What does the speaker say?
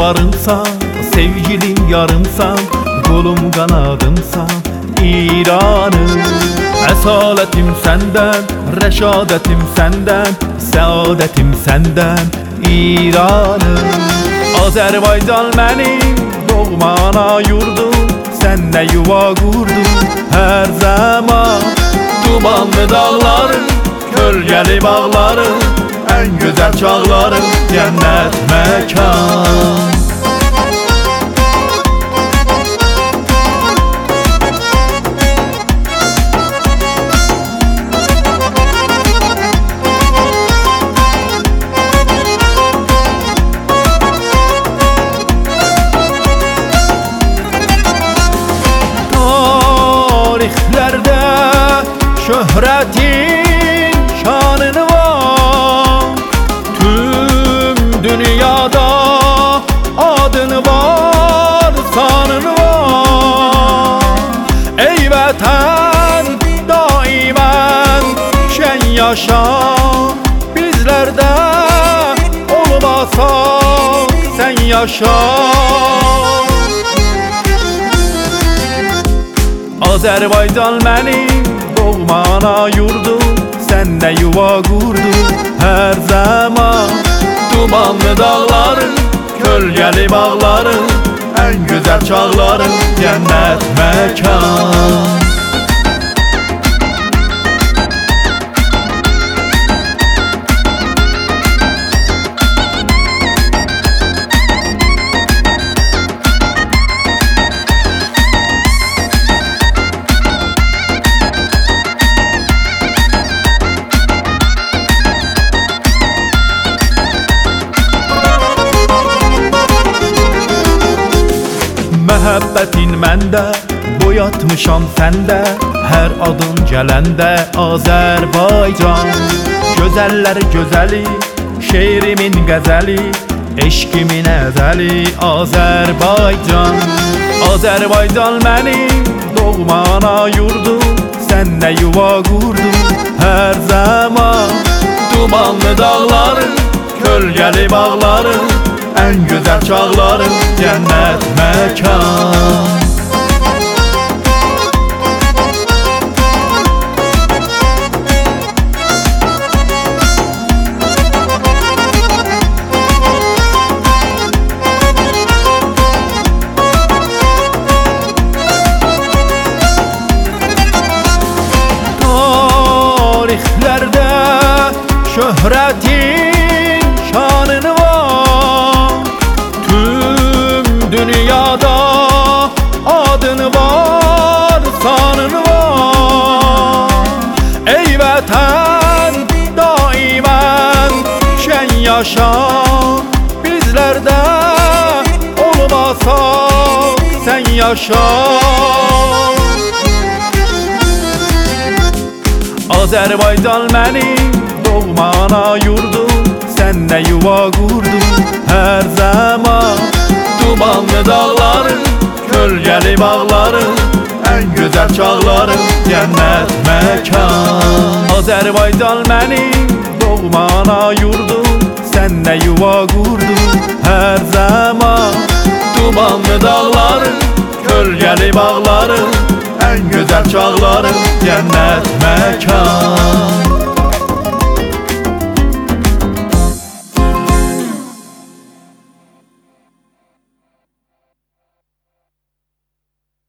etibarımsan, sevgilim yarımsan, kolum kanadımsan İranım. Əsaletim səndən, rəşadətim səndən, səadətim səndən İranım. Azərbaycan mənim doğma ana yurdum, sənlə yuva qurdum hər zaman. Dumanlı dağlarım, kölgəli bağlarım, ən gözəl çağlarım, cənnət məkan. Tarixlərdə şöhrətin şanın var, tüm dünyada adın var, sanın var. Ey vətən daimən şən yaşa, bizlərdə olmasa sən yaşa. Azərbaycan mənim doğma ana yurdum, sənlə yuva qurdum hər zaman. Dumanlı dağlarım, kölgəli bağlarım, ən gözəl çağlarım, cənnət məkan. Məhəbbətin məndə, boyatmışam səndə, hər adın gələndə Azərbaycan. Gözəllər gözəli, şeirimin qəzəli, eşqimin əzəli Azərbaycan. Azərbaycan mənim doğma ana yurdum, sənlə yuva qurdum hər zaman. Dumanlı dağlarım, kölgəli bağlarım, ən gözəl çağlarım, cənnət məkan. Tarixlərdə şöhrətin şanın var, dünyada adın var, sanın var. Ey vətən daimən şən yaşa, bizlərdə olmasa sən yaşa. Azərbaycan mənim doğma ana yurdum, sənlə yuva qurdum hər zaman. Dumanlı dağlarım, kölgəli bağlarım, ən gözəl çağlarım, cənnət məkan. Azərbaycan mənim doğma ana yurdum, sənlə yuva qurdum hər zaman. Dumanlı dağlarım, kölgəli bağlarım, ən gözəl çağlarım, cənnət məkan.